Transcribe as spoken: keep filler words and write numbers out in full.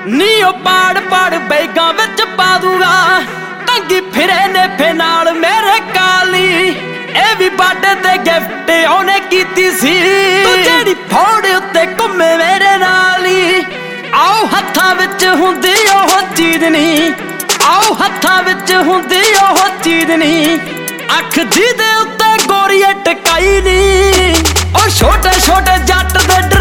ਨੀ ਉਹ ਪਾੜ ਪਾੜ ਬੈਗਾਂ ਵਿੱਚ ਪਾ ਦੂਗਾ ਟੰਗੀ ਫਿਰੇ ਨੇਫੇ ਨਾਲ ਮੇਰੇ ਕਾਲੀ ਇਹ ਵੀ ਬਾਡੇ ਤੇ ਗਿਫਟ ਉਹਨੇ ਕੀਤੀ ਸੀ ਤੂੰ ਜਿਹੜੀ ਫੋੜ ਉੱਤੇ ਘੁੰਮੇ ਮੇਰੇ ਨਾਲ ਹੀ ਆਓ ਹੱਥਾਂ ਵਿੱਚ ਹੁੰਦੀ ਉਹ ਚੀਜ਼ ਨਹੀਂ ਆਓ ਹੱਥਾਂ ਵਿੱਚ ਹੁੰਦੀ ਉਹ ਚੀਜ਼ ਨਹੀਂ ਅੱਖ ਜਿਹਦੇ ਉੱਤੇ ਗੋਰੀਏ ਟਕਾਈ ਨੀ ਉਹ ਛੋਟੇ ਛੋਟੇ ਜੱਟ ਦੇ